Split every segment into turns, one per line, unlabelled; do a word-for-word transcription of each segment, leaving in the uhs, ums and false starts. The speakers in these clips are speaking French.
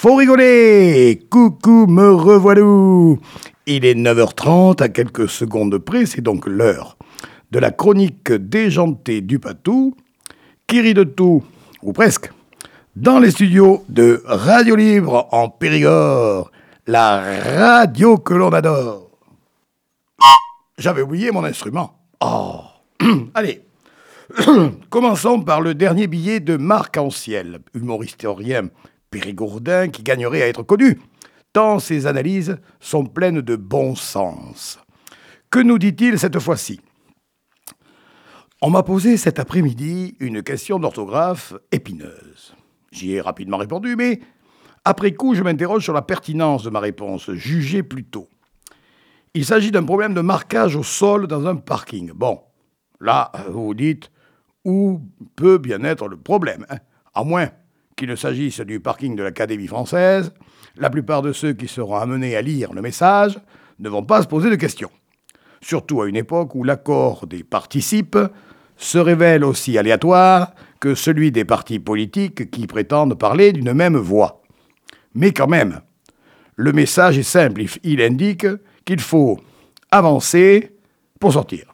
faut rigoler. Coucou, me revoilà. Il est neuf heures trente, à quelques secondes près, c'est donc l'heure de la chronique déjantée du Patou, qui rit de tout, ou presque, dans les studios de Radio Libre en Périgord, la radio que l'on adore. J'avais oublié mon instrument. Oh, allez. Commençons par le dernier billet de Marc Anciel, humoriste-historien périgourdin qui gagnerait à être connu, tant ses analyses sont pleines de bon sens. Que nous dit-il cette fois-ci ? On m'a posé cet après-midi une question d'orthographe épineuse. J'y ai rapidement répondu, mais après coup, je m'interroge sur la pertinence de ma réponse, jugée plus tôt. Il s'agit d'un problème de marquage au sol dans un parking. Bon, là, vous vous dites, où peut bien être le problème, hein ? À moins qu'il ne s'agisse du parking de l'Académie française, la plupart de ceux qui seront amenés à lire le message ne vont pas se poser de questions. Surtout à une époque où l'accord des participes se révèle aussi aléatoire que celui des partis politiques qui prétendent parler d'une même voix. Mais quand même, le message est simple, il indique qu'il faut avancer pour sortir.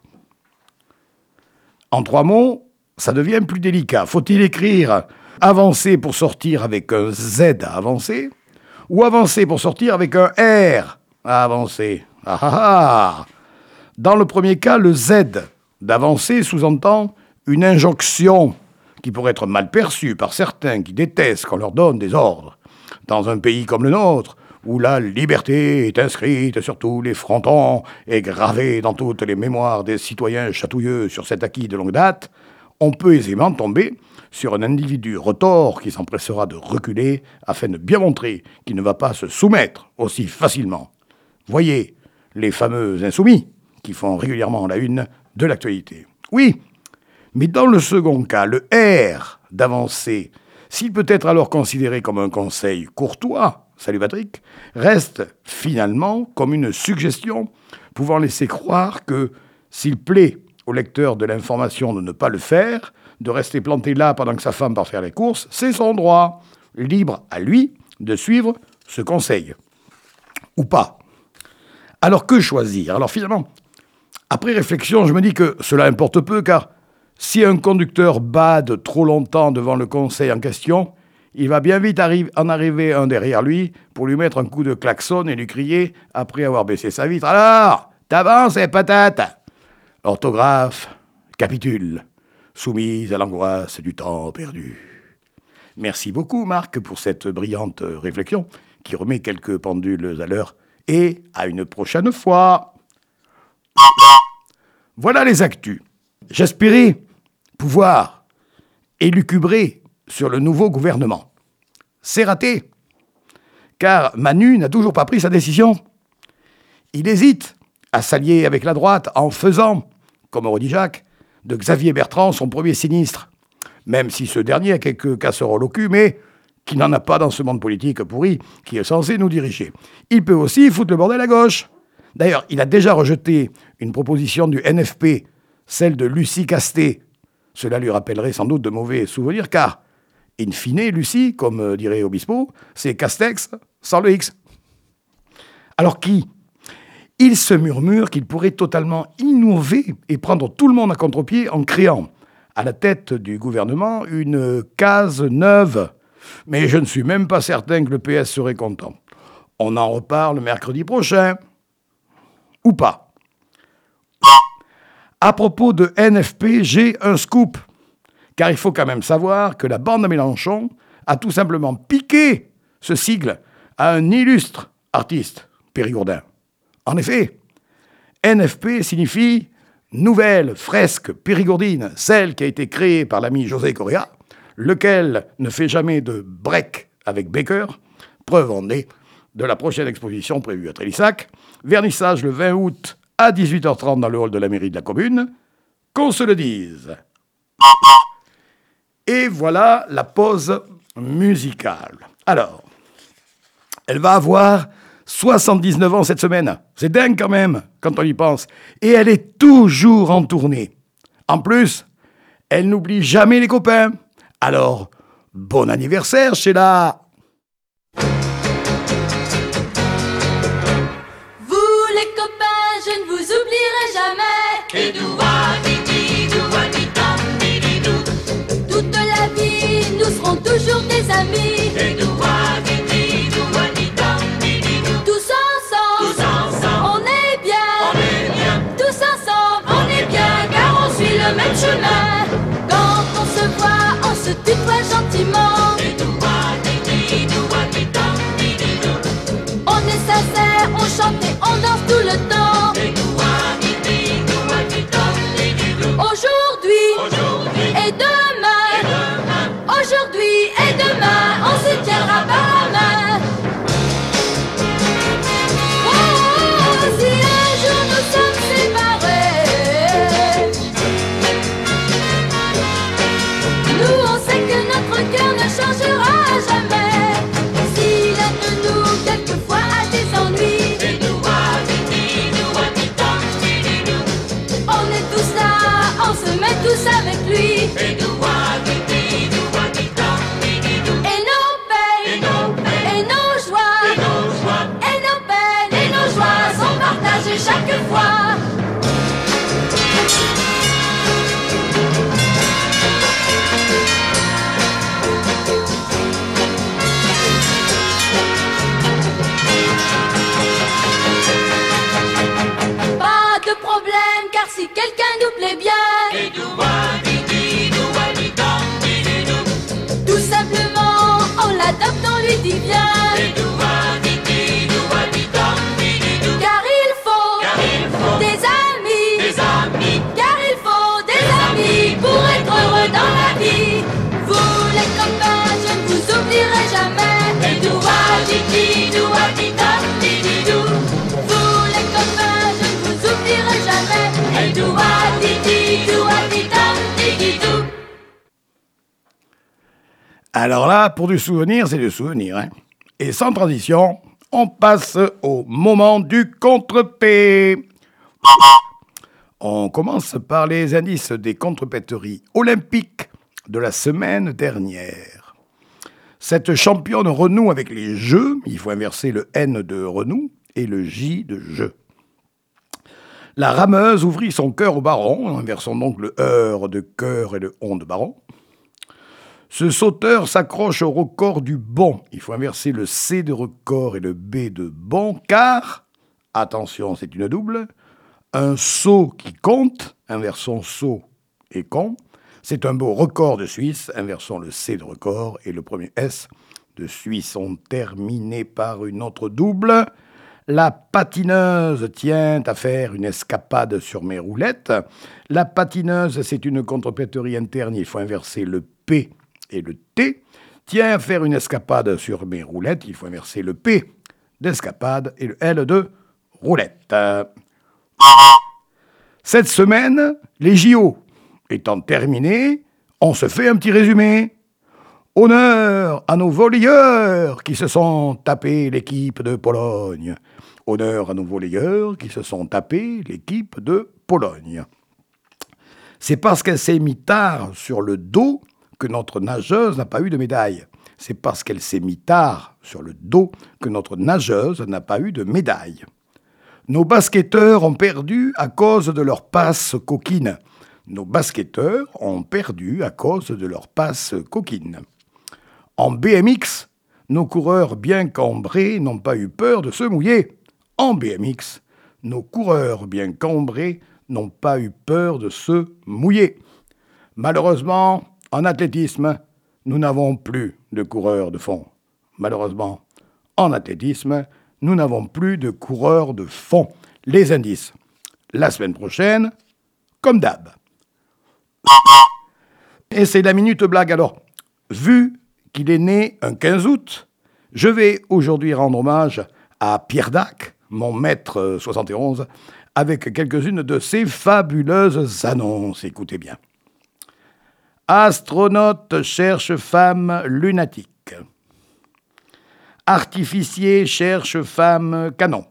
En trois mots, ça devient plus délicat. Faut-il écrire « avancer pour sortir » avec un Z à avancer ou « avancer pour sortir » avec un R à avancer? Ah ah ah! Dans le premier cas, le Z d'avancer sous-entend une injonction qui pourrait être mal perçue par certains qui détestent qu'on leur donne des ordres. Dans un pays comme le nôtre, où la liberté est inscrite sur tous les frontons et gravée dans toutes les mémoires des citoyens chatouilleux sur cet acquis de longue date, on peut aisément tomber sur un individu retors qui s'empressera de reculer afin de bien montrer qu'il ne va pas se soumettre aussi facilement. Voyez les fameux insoumis qui font régulièrement la une de l'actualité. Oui, mais dans le second cas, le R d'avancer, s'il peut être alors considéré comme un conseil courtois, salut Patrick, reste finalement comme une suggestion pouvant laisser croire que s'il plaît au lecteur de l'information de ne pas le faire, de rester planté là pendant que sa femme part faire les courses, c'est son droit, libre à lui de suivre ce conseil. Ou pas. Alors que choisir ? Alors finalement, après réflexion, je me dis que cela importe peu, car si un conducteur bade trop longtemps devant le conseil en question, il va bien vite arri- en arriver un derrière lui pour lui mettre un coup de klaxon et lui crier, après avoir baissé sa vitre, « Alors, t'avances, et patate !» Orthographe capitule, soumise à l'angoisse du temps perdu. Merci beaucoup, Marc, pour cette brillante réflexion qui remet quelques pendules à l'heure. Et à une prochaine fois. Voilà les actus. J'espérais pouvoir élucubrer sur le nouveau gouvernement. C'est raté, car Manu n'a toujours pas pris sa décision. Il hésite à s'allier avec la droite en faisant, comme aurait dit Jacques, de Xavier Bertrand son premier sinistre, même si ce dernier a quelques casseroles au cul, mais qui n'en a pas dans ce monde politique pourri qui est censé nous diriger. Il peut aussi foutre le bordel à gauche. D'ailleurs, il a déjà rejeté une proposition du N F P, celle de Lucie Casté. Cela lui rappellerait sans doute de mauvais souvenirs, car, in fine, Lucie, comme dirait Obispo, c'est Castex sans le X. Alors qui ? Il se murmure qu'il pourrait totalement innover et prendre tout le monde à contre-pied en créant, à la tête du gouvernement, une case neuve. Mais je ne suis même pas certain que le P S serait content. On en reparle mercredi prochain. Ou pas. À propos de N F P, j'ai un scoop. Car il faut quand même savoir que la bande à Mélenchon a tout simplement piqué ce sigle à un illustre artiste périgourdin. En effet, N F P signifie Nouvelle Fresque Périgourdine, celle qui a été créée par l'ami José Correa, lequel ne fait jamais de break avec Baker, preuve en est de la prochaine exposition prévue à Trélissac, vernissage le vingt août à dix-huit heures trente dans le hall de la mairie de la commune, qu'on se le dise. Et voilà la pause musicale. Alors, elle va avoir soixante-dix-neuf ans cette semaine. C'est dingue quand même, quand on y pense. Et elle est toujours en tournée. En plus, elle n'oublie jamais les copains. Alors, bon anniversaire, Sheila!
jamais. Et douani, douani, dami, dou. Toute la vie, nous serons toujours des amis. Et douani, douani, dami, dou. Tous ensemble, tous ensemble, on est bien, on est bien. Tous ensemble, on est bien, car on suit le même chemin. Quand on se voit, on se tutoie gentiment. Et douani, douani, dami, dou. On est sincère, on chante et on danse tout le temps. Et douani, douani, dami, dou. Aujourd'hui, aujourd'hui et demain, et demain. Aujourd'hui et demain, on se tiendra par la main. Oh, si un jour nous sommes séparés, nous on sait que notre cœur ne changera jamais. Si l'un de nous quelquefois a des ennuis, et douani, douani, dami, dou. On est tous là, on se met tous avec lui. Et douani, douani, dami, dou. Et nos peines, et nos peines, et nos joies, et nos joies, et nos peines, et nos joies sont partagées chaque fois. Pas de problème, car si quelqu'un nous plaît bien, et douani, douani, dami, dou. Tout simplement, on l'adopte, on lui dit bien. Et douani, douani, dami, dou. Car il faut, car il faut des amis, des amis. Car il faut des amis pour être heureux dans la vie. Vous les copains, je ne vous oublierai jamais. Et douani, douani, dami, dou. Vous les copains, je ne vous oublierai jamais. Et douani, douani, dami, dou.
Alors là, pour du souvenir, c'est du souvenir. Hein. Et sans transition, on passe au moment du contre-P. On commence par les indices des contre-péteries olympiques de la semaine dernière. Cette championne renoue avec les jeux, il faut inverser le N de renoue et le J de jeu. La rameuse ouvrit son cœur au baron, inversons donc le heure de cœur et le on de baron. Ce sauteur s'accroche au record du bon. Il faut inverser le C de record et le B de bon, car, attention, c'est une double, un saut qui compte, inversons saut et con, c'est un beau record de Suisse, inversons le C de record et le premier S de Suisse. On termine par une autre double. La patineuse tient à faire une escapade sur mes roulettes. La patineuse, c'est une contre-péterie interne, il faut inverser le P et le T, tient à faire une escapade sur mes roulettes, il faut inverser le P d'escapade et le L de roulette. Cette semaine, les J O étant terminés, on se fait un petit résumé. Honneur à nos volleyeurs qui se sont tapés l'équipe de Pologne. Honneur à nos volleyeurs qui se sont tapés l'équipe de Pologne. C'est parce qu'elle s'est mise tard sur le dos que notre nageuse n'a pas eu de médaille. C'est parce qu'elle s'est mise tard sur le dos que notre nageuse n'a pas eu de médaille. Nos basketteurs ont perdu à cause de leur passe coquine. Nos basketteurs ont perdu à cause de leur passe coquine. En B M X, nos coureurs bien cambrés n'ont pas eu peur de se mouiller. En B M X, nos coureurs bien cambrés n'ont pas eu peur de se mouiller. Malheureusement, en athlétisme, nous n'avons plus de coureurs de fond. Malheureusement, en athlétisme, nous n'avons plus de coureurs de fond. Les indices, la semaine prochaine, comme d'hab. Et c'est la minute blague. Alors, vu qu'il est né un quinze août, je vais aujourd'hui rendre hommage à Pierre Dac, mon maître soixante et onze, avec quelques-unes de ses fabuleuses annonces. Écoutez bien. Astronaute cherche femme lunatique. Artificier cherche femme canon.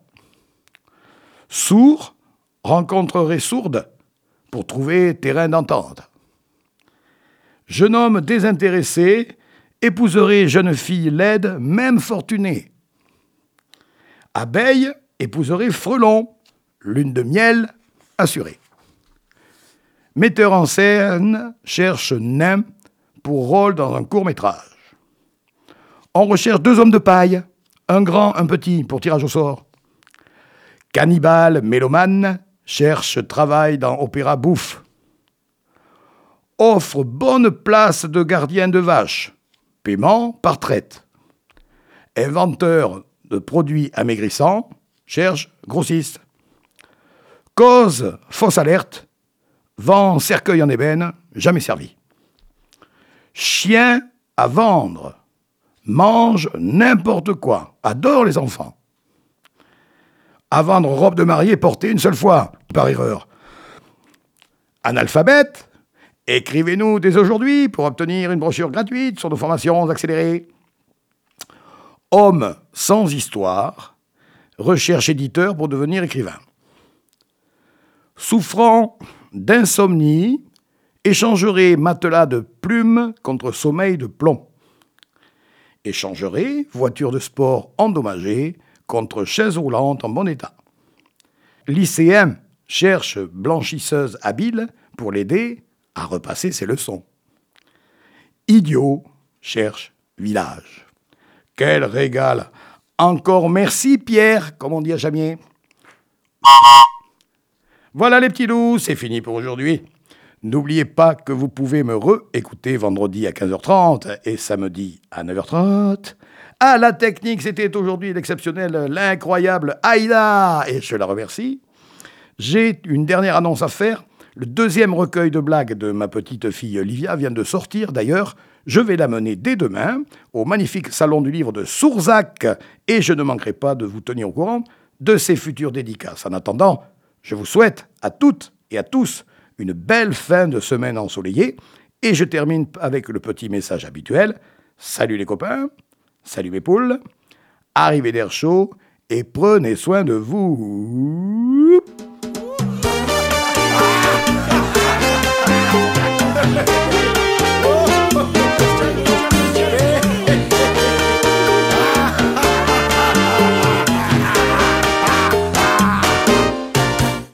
Sourd rencontrerait sourde pour trouver terrain d'entente. Jeune homme désintéressé épouserait jeune fille laide, même fortunée. Abeille épouserait frelon, lune de miel assuré. Metteur en scène cherche nain pour rôle dans un court-métrage. On recherche deux hommes de paille, un grand, un petit, pour tirage au sort. Cannibale, mélomane, cherche travail dans Opéra Bouffe. Offre bonne place de gardien de vache. Paiement par traite. Inventeur de produits amaigrissants, cherche grossiste. Cause fausse alerte. Vend cercueil en ébène, jamais servi. Chien à vendre. Mange n'importe quoi. Adore les enfants. À vendre robe de mariée portée une seule fois, par erreur. Analphabète. Écrivez-nous dès aujourd'hui pour obtenir une brochure gratuite sur nos formations accélérées. Homme sans histoire, recherche éditeur pour devenir écrivain. Souffrant d'insomnie, échangerait matelas de plumes contre sommeil de plomb. Échangerait voiture de sport endommagée contre chaise roulante en bon état. Lycéen cherche blanchisseuse habile pour l'aider à repasser ses leçons. Idiot cherche village. Quel régal! Encore merci Pierre, comme on dit à Chamier. Voilà les petits loups, c'est fini pour aujourd'hui. N'oubliez pas que vous pouvez me re-écouter vendredi à quinze heures trente et samedi à neuf heures trente. À la technique, c'était aujourd'hui l'exceptionnel, l'incroyable Aïda, et je la remercie. J'ai une dernière annonce à faire. Le deuxième recueil de blagues de ma petite fille Olivia vient de sortir. D'ailleurs, je vais l'amener dès demain au magnifique salon du livre de Sourzac et je ne manquerai pas de vous tenir au courant de ses futures dédicaces. En attendant, je vous souhaite à toutes et à tous une belle fin de semaine ensoleillée et je termine avec le petit message habituel. Salut les copains, salut mes poules, arrivez d'air chaud et prenez soin de vous.